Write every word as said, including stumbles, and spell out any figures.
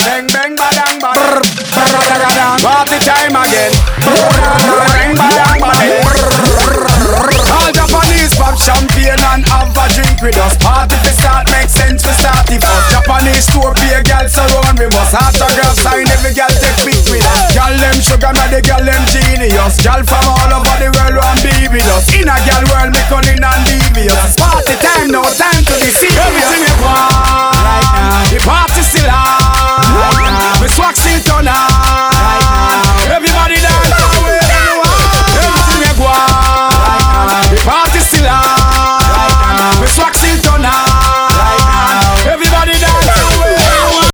Bang bang badang badang. Party time again. Bang badang badang. All Japanese pop champagne and have a drink with us. Party fi start, make sense fi start it first. Japanese tour be a girl surround we bus. Autograph sign every girl take pic with us. Girl them sugar, now the girl them genius. Girl from all over the world want be